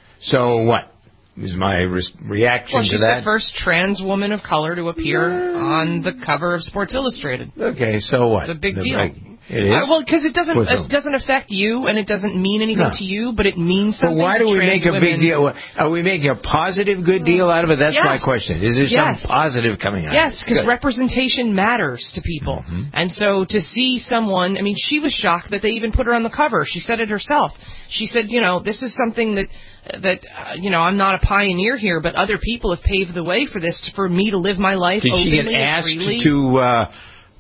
So what? Is my re- reaction well, to she's that. the first trans woman of color to appear on the cover of Sports Illustrated. Okay, so what? It's a big the, deal. Like, it is? Uh, well, because it doesn't What's it doesn't affect you, and it doesn't mean anything No. to you, but it means something But why to do we trans make a women. big deal? Are we making a positive good deal out of it? That's Yes. my question. Is there Yes. some positive coming out Yes, of it? because Good. representation matters to people. Mm-hmm. And so to see someone, I mean, she was shocked that they even put her on the cover. She said it herself. She said, you know, this is something that, that uh, you know, I'm not a pioneer here, but other people have paved the way for this, for me to live my life Did openly she get and asked freely. to uh,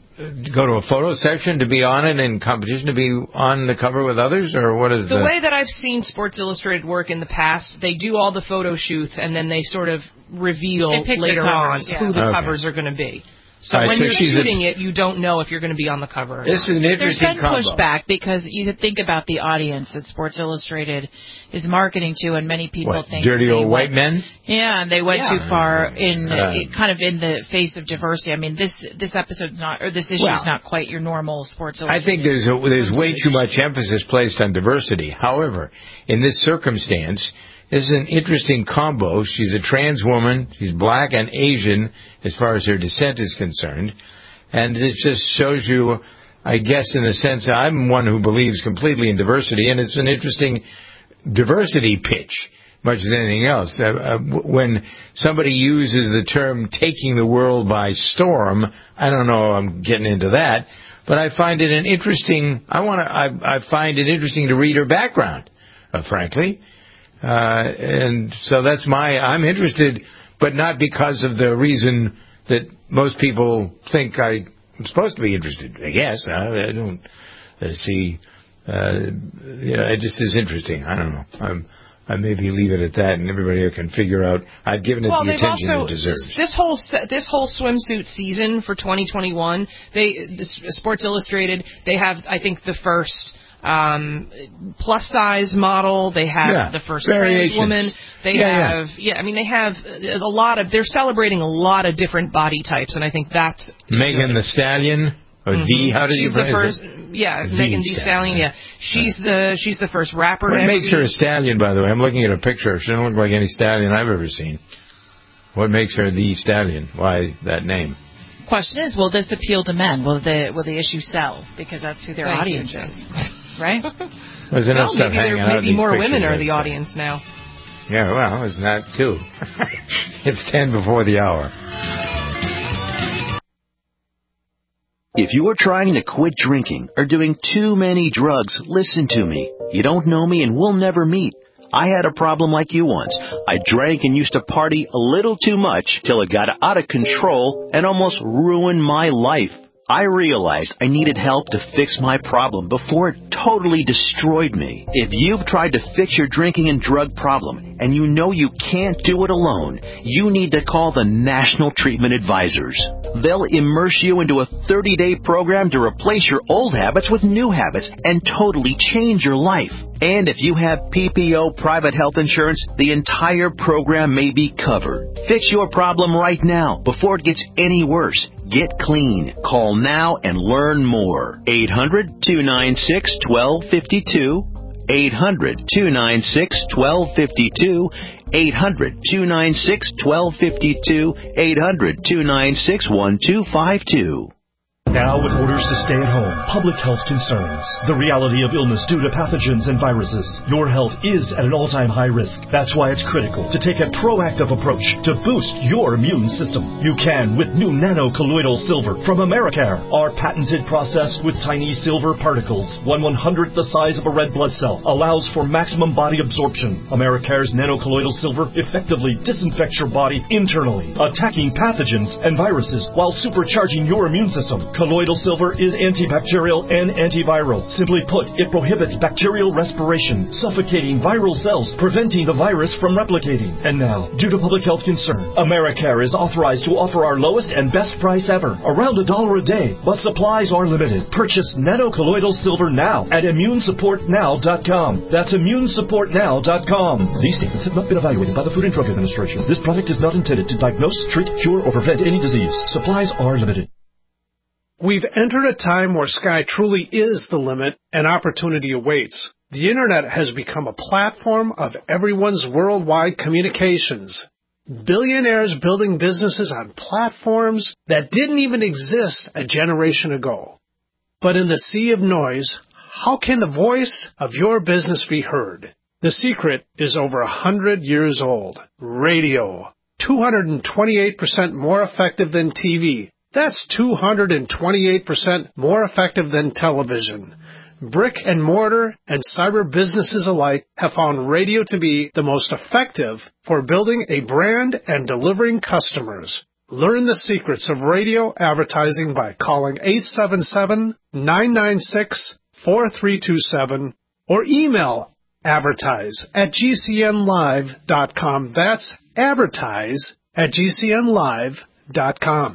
go to a photo section to be on it in competition, to be on the cover with others, or what is The the... way that I've seen Sports Illustrated work in the past, they do all the photo shoots and then they sort of reveal They pick the later covers, on yeah. who the Okay. covers are going to be. So All right, when so you're she's a- shooting it, you don't know if you're going to be on the cover. Or This not. is an There's interesting been combo. pushback because you could think about the audience that Sports Illustrated is marketing to, and many people What, think dirty they old white went- men? Yeah, and they went Yeah. too far in Uh, it, kind of in the face of diversity. I mean, this this episode's not, or this issue Well, is not quite your normal Sports I Illustrated. think there's a, there's way too much emphasis placed on diversity. However, in this circumstance, this is an interesting combo. She's a trans woman. She's black and Asian as far as her descent is concerned. And it just shows you, I guess, in a sense, I'm one who believes completely in diversity, and it's an interesting diversity pitch, much as anything else. Uh, uh, when somebody uses the term taking the world by storm, I don't know, I'm getting into that, but I find it an interesting, I want to, I, I find it interesting to read her background, uh, frankly. Uh, and so that's my, I'm interested, but not because of the reason that most people think I'm supposed to be interested, I guess. I, I don't uh, see, uh, you know, it just is interesting. I don't know. I'm, I maybe leave it at that, and everybody can figure out. I've given it well, the they've attention also, it deserves. This whole se- this whole swimsuit season for twenty twenty-one, they this, Sports Illustrated, they have, I think, the first um plus size model. They have Yeah, the first variations. trans woman. They Yeah, yeah. have yeah. I mean, they have a lot of. They're celebrating a lot of different body types, and I think that's Megan the Stallion, or Mhm. D, how do you She's the pronounce first, it? yeah, The Megan Thee Stallion. Stallion. Yeah, she's the she's the first rapper. What to ever makes her be- a stallion, by the way? I'm looking at a picture. She doesn't look like any stallion I've ever seen. What makes her the stallion? Why that name? Question is, will this appeal to men? Will the will the issue sell? Because that's who their Thank audience you, is, right? There's enough well, stuff maybe hanging there, out. maybe in these more pictures, women are I'd the say. audience now. Yeah, well, it's not two. It's ten before the hour. If you're trying to quit drinking or doing too many drugs, listen to me. You don't know me and we'll never meet. I had a problem like you once. I drank and used to party a little too much till it got out of control and almost ruined my life. I realized I needed help to fix my problem before it totally destroyed me. If you've tried to fix your drinking and drug problem and you know you can't do it alone, you need to call the National Treatment Advisors. They'll immerse you into a thirty-day program to replace your old habits with new habits and totally change your life. And if you have P P O private health insurance, the entire program may be covered. Fix your problem right now before it gets any worse. Get clean. Call now and learn more. eight hundred, two nine six, one two five two. eight hundred, two nine six, one two five two. eight hundred, two nine six, one two five two. eight hundred, two nine six, one two five two. Now with orders to stay at home, public health concerns, the reality of illness due to pathogens and viruses, your health is at an all-time high risk. That's why it's critical to take a proactive approach to boost your immune system. You can with new nano-colloidal silver from Americare. Our patented process with tiny silver particles, one one-hundredth the size of a red blood cell, allows for maximum body absorption. Americare's nano-colloidal silver effectively disinfects your body internally, attacking pathogens and viruses while supercharging your immune system. Colloidal silver is antibacterial and antiviral. Simply put, it prohibits bacterial respiration, suffocating viral cells, preventing the virus from replicating. And now, due to public health concern, Americare is authorized to offer our lowest and best price ever, around a dollar a day, but supplies are limited. Purchase nano-colloidal silver now at immune support now dot com. That's immune support now dot com. These statements have not been evaluated by the Food and Drug Administration. This product is not intended to diagnose, treat, cure, or prevent any disease. Supplies are limited. We've entered a time where sky truly is the limit and opportunity awaits. The Internet has become a platform of everyone's worldwide communications. Billionaires building businesses on platforms that didn't even exist a generation ago. But in the sea of noise, how can the voice of your business be heard? The secret is over a hundred years old. Radio. two hundred twenty-eight percent more effective than T V. That's two hundred twenty-eight percent more effective than television. Brick and mortar and cyber businesses alike have found radio to be the most effective for building a brand and delivering customers. Learn the secrets of radio advertising by calling eight seven seven, nine nine six, four three two seven or email advertise at g c n live dot com. That's advertise at g c n live dot com.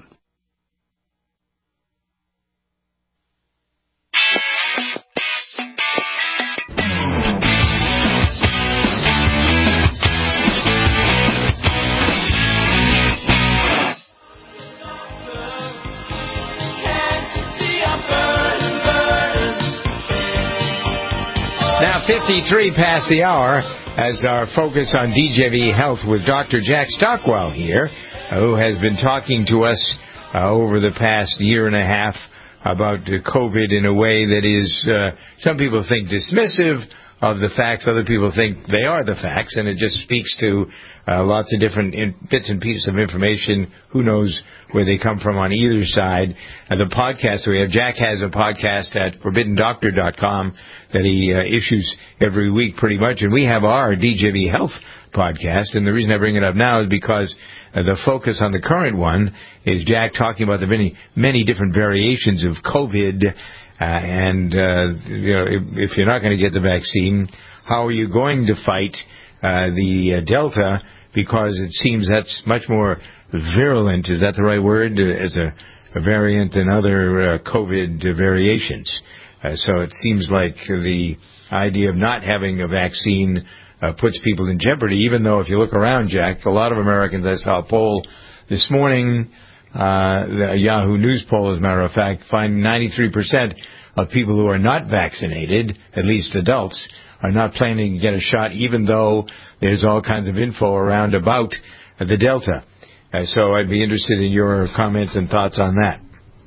Now, fifty-three past the hour, as our focus on D J V Health with Doctor Jack Stockwell here, uh, who has been talking to us uh, over the past year and a half about uh, COVID in a way that is, uh, some people think dismissive of the facts, other people think they are the facts, and it just speaks to uh, lots of different in- bits and pieces of information. Who knows where they come from on either side. Uh, the podcast we have, Jack has a podcast at forbidden doctor dot com that he uh, issues every week pretty much, and we have our D J V Health podcast, and the reason I bring it up now is because uh, the focus on the current one is Jack talking about the many, many different variations of COVID. Uh, and, uh, you know, if, if you're not going to get the vaccine, how are you going to fight uh, the uh, Delta? Because it seems that's much more virulent, is that the right word, uh, as a, a variant than other uh, COVID uh, variations. Uh, so it seems like the idea of not having a vaccine uh, puts people in jeopardy, even though if you look around, Jack, a lot of Americans, I saw a poll this morning, Uh, the Yahoo News poll, as a matter of fact, find ninety-three percent of people who are not vaccinated, at least adults, are not planning to get a shot, even though there's all kinds of info around about uh, the Delta. Uh, so I'd be interested in your comments and thoughts on that.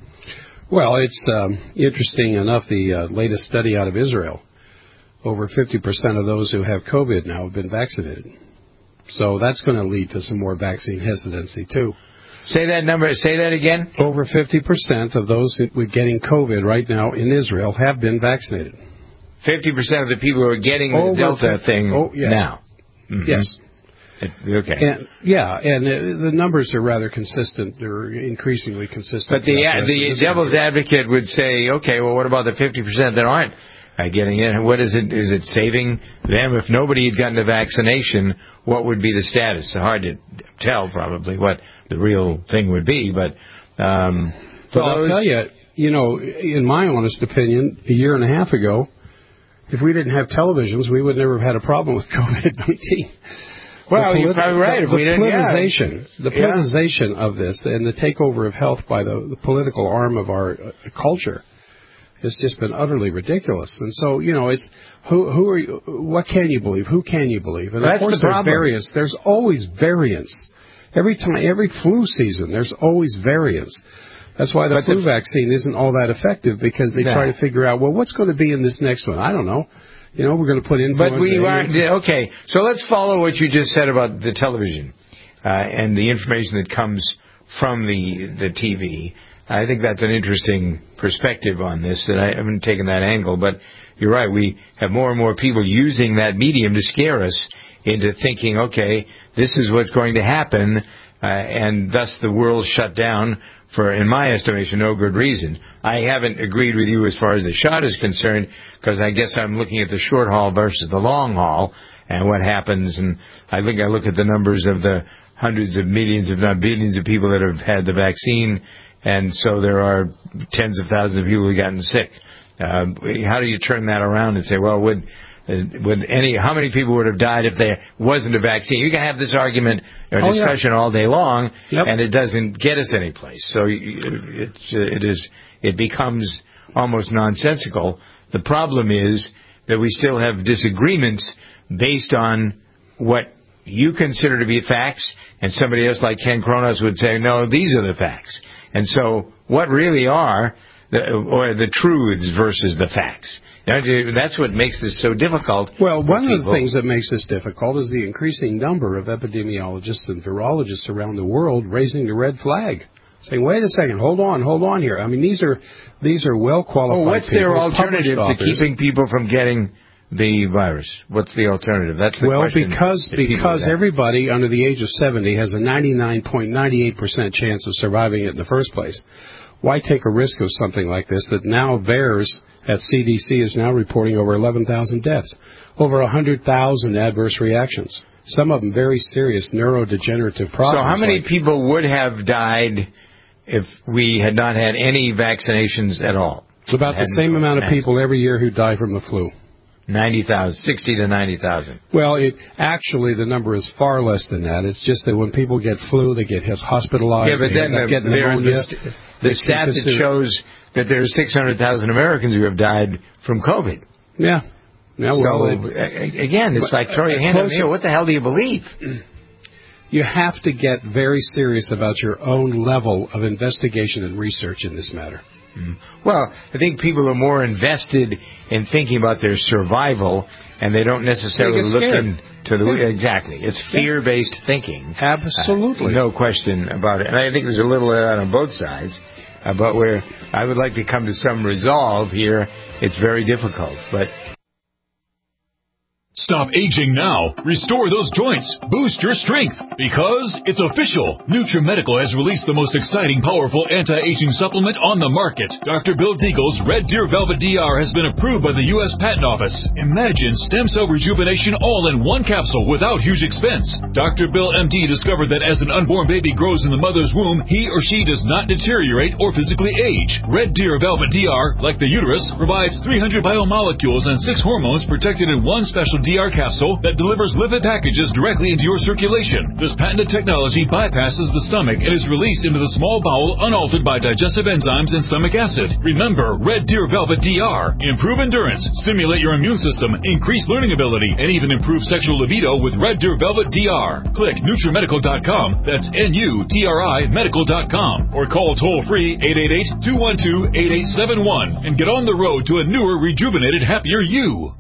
Well, it's um, interesting enough, the uh, latest study out of Israel, over fifty percent of those who have COVID now have been vaccinated. So that's going to lead to some more vaccine hesitancy, too. Say that number. Say that again. Over fifty percent of those with getting COVID right now in Israel have been vaccinated. fifty percent of the people who are getting the Over Delta fifty thing oh, yes. now. Mm-hmm. Yes. Okay. And, yeah, and the, the numbers are rather consistent. They're increasingly consistent. But the the, the devil's advocate would say, okay, well, what about the fifty percent that aren't uh, getting it? What is it? Is it saving them? If nobody had gotten a vaccination, what would be the status? So hard to tell, probably, what the real thing would be. But um, well, I'll tell you, you know, in my honest opinion, a year and a half ago, if we didn't have televisions, we would never have had a problem with COVID nineteen. Well, politi- you're probably right. The, if we the didn't, politicization, yeah. the politicization yeah. of this and the takeover of health by the, the political arm of our uh, culture has just been utterly ridiculous. And so, you know, it's who who are you? What can you believe? Who can you believe? And That's of course, the there's problem. variance. There's always variance. Every time, every flu season, there's always variance. That's why the but flu the, vaccine isn't all that effective, because they nah. try to figure out, well, what's going to be in this next one? I don't know. You know, we're going to put influenza. But we are, okay, so let's follow what you just said about the television uh, and the information that comes from the the T V. I think that's an interesting perspective on this, and I haven't taken that angle. But you're right, we have more and more people using that medium to scare us into thinking, okay, this is what's going to happen, uh, and thus the world shut down for, in my estimation, no good reason. I haven't agreed with you as far as the shot is concerned, because I guess I'm looking at the short haul versus the long haul and what happens. And I think I look at the numbers of the hundreds of millions, if not billions, of people that have had the vaccine, and so there are tens of thousands of people who have gotten sick. Uh, how do you turn that around and say, well, would Would any? How many people would have died if there wasn't a vaccine? You can have this argument or oh, discussion yeah. all day long, yep. and it doesn't get us anyplace. So it, it is it becomes almost nonsensical. The problem is that we still have disagreements based on what you consider to be facts, and somebody else like Ken Kronos would say, no, these are the facts. And so what really are the, or the truths versus the facts? That's what makes this so difficult. Well, one of the things that makes this difficult is the increasing number of epidemiologists and virologists around the world raising the red flag, saying, wait a second, hold on, hold on here. I mean, these are these are well-qualified Oh, what's people, their alternative to keeping people from getting the virus? What's the alternative? That's the well, question. Well, because, because everybody under the age of seventy has a ninety-nine point nine eight percent chance of surviving it in the first place. Why take a risk of something like this that now VAERS at C D C is now reporting over eleven thousand deaths, over one hundred thousand adverse reactions, some of them very serious neurodegenerative problems. So how many like, people would have died if we had not had any vaccinations at all? It's about the same amount of people every year who die from the flu. ninety thousand, sixty to ninety thousand. Well, it, actually, the number is far less than that. It's just that when people get flu, they get hospitalized. Yeah, but then the, there's the, st- the stat that shows that there's six hundred thousand Americans who have died from COVID. Yeah. Yeah, well, so, it's, again, it's like throw your hand up here. What the hell do you believe? You have to get very serious about your own level of investigation and research in this matter. Mm. Well, I think people are more invested in thinking about their survival, and they don't necessarily look into the... Yeah. Exactly. It's fear-based yeah. thinking. Absolutely. Uh, no question about it. And I think there's a little of that on both sides, uh, but where I would like to come to some resolve here, it's very difficult. But... Stop aging now. Restore those joints. Boost your strength. Because it's official. NutriMedical has released the most exciting, powerful anti-aging supplement on the market. Doctor Bill Deagle's Red Deer Velvet D R has been approved by the U S Patent Office. Imagine stem cell rejuvenation all in one capsule without huge expense. Doctor Bill M D discovered that as an unborn baby grows in the mother's womb, he or she does not deteriorate or physically age. Red Deer Velvet D R, like the uterus, provides three hundred biomolecules and six hormones protected in one special D R capsule that delivers lipid packages directly into your circulation. This patented technology bypasses the stomach and is released into the small bowel unaltered by digestive enzymes and stomach acid. Remember, Red Deer Velvet D R. Improve endurance, stimulate your immune system, increase learning ability, and even improve sexual libido with Red Deer Velvet D R. Click NutriMedical dot com, that's N U T R I medical dot com, or call toll-free eight eight eight, two one two, eight eight seven one and get on the road to a newer, rejuvenated, happier you.